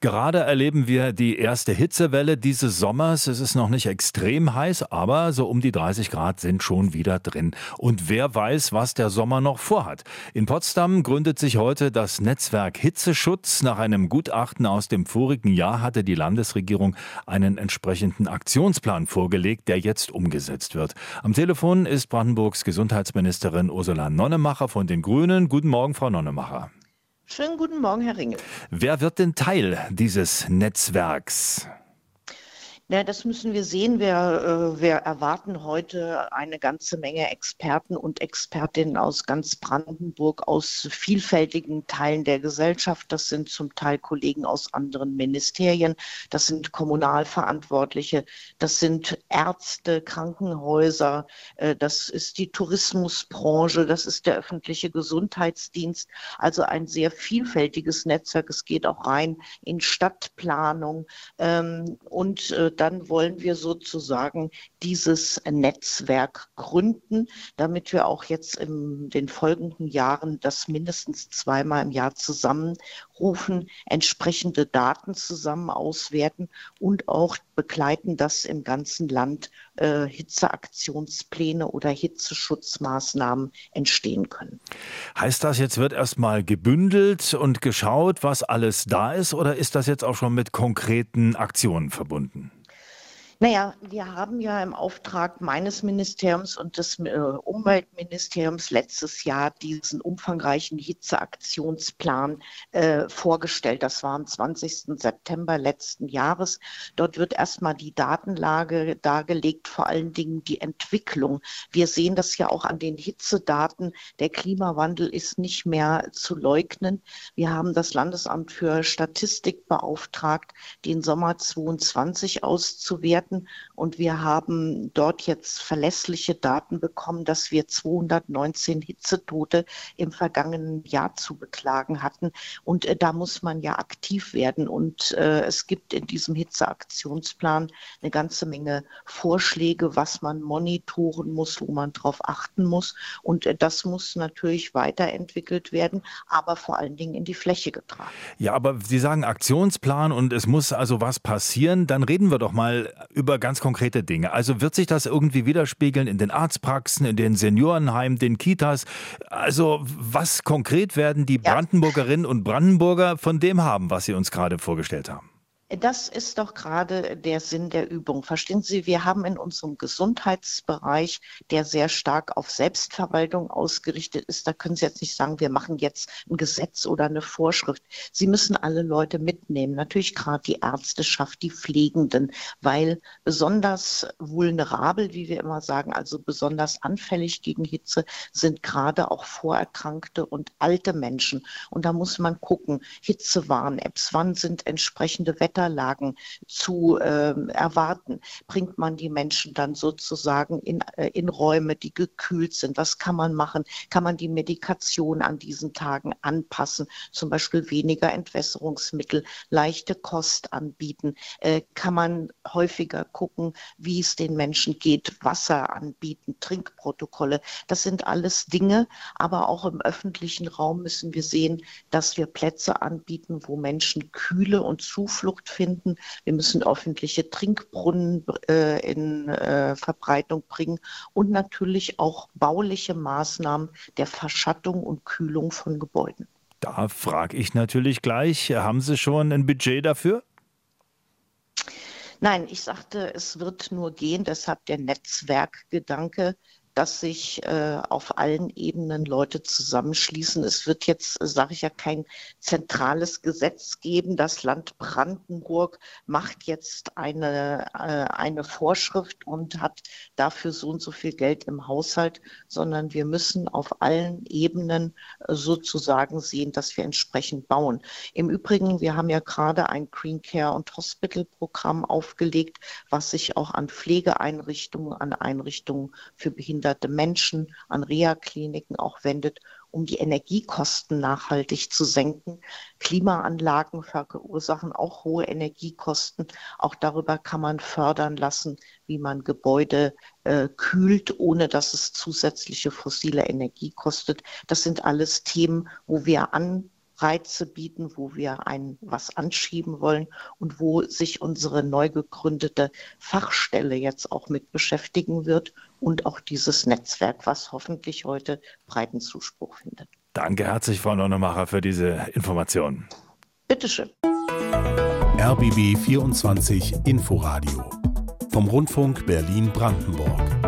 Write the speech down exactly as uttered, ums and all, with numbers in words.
Gerade erleben wir die erste Hitzewelle dieses Sommers. Es ist noch nicht extrem heiß, aber so um die dreißig Grad sind schon wieder drin. Und wer weiß, was der Sommer noch vorhat. In Potsdam gründet sich heute das Netzwerk Hitzeschutz. Nach einem Gutachten aus dem vorigen Jahr hatte die Landesregierung einen entsprechenden Aktionsplan vorgelegt, der jetzt umgesetzt wird. Am Telefon ist Brandenburgs Gesundheitsministerin Ursula Nonnemacher von den Grünen. Guten Morgen, Frau Nonnemacher. Schönen guten Morgen, Herr Ringel. Wer wird denn Teil dieses Netzwerks? Ja, das müssen wir sehen. Wir, äh, wir erwarten heute eine ganze Menge Experten und Expertinnen aus ganz Brandenburg, aus vielfältigen Teilen der Gesellschaft. Das sind zum Teil Kollegen aus anderen Ministerien, das sind Kommunalverantwortliche, das sind Ärzte, Krankenhäuser, äh, das ist die Tourismusbranche, das ist der öffentliche Gesundheitsdienst. Also ein sehr vielfältiges Netzwerk. Es geht auch rein in Stadtplanung ähm, und äh, dann wollen wir sozusagen dieses Netzwerk gründen, damit wir auch jetzt in den folgenden Jahren das mindestens zweimal im Jahr zusammenrufen, entsprechende Daten zusammen auswerten und auch begleiten, dass im ganzen Land äh, Hitzeaktionspläne oder Hitzeschutzmaßnahmen entstehen können. Heißt das, jetzt wird erstmal gebündelt und geschaut, was alles da ist, oder ist das jetzt auch schon mit konkreten Aktionen verbunden? Naja, wir haben ja im Auftrag meines Ministeriums und des äh, Umweltministeriums letztes Jahr diesen umfangreichen Hitzeaktionsplan äh, vorgestellt. Das war am zwanzigsten September letzten Jahres. Dort wird erstmal die Datenlage dargelegt, vor allen Dingen die Entwicklung. Wir sehen das ja auch an den Hitzedaten. Der Klimawandel ist nicht mehr zu leugnen. Wir haben das Landesamt für Statistik beauftragt, den Sommer zweiundzwanzig auszuwerten. Und wir haben dort jetzt verlässliche Daten bekommen, dass wir zweihundertneunzehn Hitzetote im vergangenen Jahr zu beklagen hatten. Und äh, da muss man ja aktiv werden. Und äh, es gibt in diesem Hitzeaktionsplan eine ganze Menge Vorschläge, was man monitoren muss, wo man drauf achten muss. Und äh, das muss natürlich weiterentwickelt werden, aber vor allen Dingen in die Fläche getragen. Ja, aber Sie sagen Aktionsplan und es muss also was passieren. Dann reden wir doch mal über ganz konkrete Dinge. Also wird sich das irgendwie widerspiegeln in den Arztpraxen, in den Seniorenheimen, den Kitas? Also was konkret werden die Ja. Brandenburgerinnen und Brandenburger von dem haben, was Sie uns gerade vorgestellt haben? Das ist doch gerade der Sinn der Übung. Verstehen Sie, wir haben in unserem Gesundheitsbereich, der sehr stark auf Selbstverwaltung ausgerichtet ist, da können Sie jetzt nicht sagen, wir machen jetzt ein Gesetz oder eine Vorschrift. Sie müssen alle Leute mitnehmen, natürlich gerade die Ärzteschaft, die Pflegenden, weil besonders vulnerabel, wie wir immer sagen, also besonders anfällig gegen Hitze, sind gerade auch Vorerkrankte und alte Menschen. Und da muss man gucken, Hitzewarn-Apps, wann sind entsprechende Wetter Lagen zu äh, erwarten, bringt man die Menschen dann sozusagen in, äh, in Räume, die gekühlt sind. Was kann man machen? Kann man die Medikation an diesen Tagen anpassen? Zum Beispiel weniger Entwässerungsmittel, leichte Kost anbieten? Äh, kann man häufiger gucken, wie es den Menschen geht? Wasser anbieten, Trinkprotokolle. Das sind alles Dinge, aber auch im öffentlichen Raum müssen wir sehen, dass wir Plätze anbieten, wo Menschen Kühle und Zuflucht finden. Wir müssen öffentliche Trinkbrunnen äh, in äh, Verbreitung bringen und natürlich auch bauliche Maßnahmen der Verschattung und Kühlung von Gebäuden. Da frage ich natürlich gleich, haben Sie schon ein Budget dafür? Nein, ich sagte, es wird nur gehen, deshalb der Netzwerkgedanke, dass sich äh, auf allen Ebenen Leute zusammenschließen. Es wird jetzt, sage ich ja, kein zentrales Gesetz geben. Das Land Brandenburg macht jetzt eine, äh, eine Vorschrift und hat dafür so und so viel Geld im Haushalt, sondern wir müssen auf allen Ebenen äh, sozusagen sehen, dass wir entsprechend bauen. Im Übrigen, wir haben ja gerade ein Green Care und Hospital Programm aufgelegt, was sich auch an Pflegeeinrichtungen, an Einrichtungen für Behinderte Menschen, an Reha-Kliniken auch wendet, um die Energiekosten nachhaltig zu senken. Klimaanlagen verursachen auch hohe Energiekosten. Auch darüber kann man fördern lassen, wie man Gebäude äh, kühlt, ohne dass es zusätzliche fossile Energie kostet. Das sind alles Themen, wo wir an Reize bieten, wo wir ein was anschieben wollen und wo sich unsere neu gegründete Fachstelle jetzt auch mit beschäftigen wird und auch dieses Netzwerk, was hoffentlich heute breiten Zuspruch findet. Danke herzlich, Frau Nonnemacher, für diese Informationen. Bitteschön. R B B vierundzwanzig Inforadio vom Rundfunk Berlin-Brandenburg.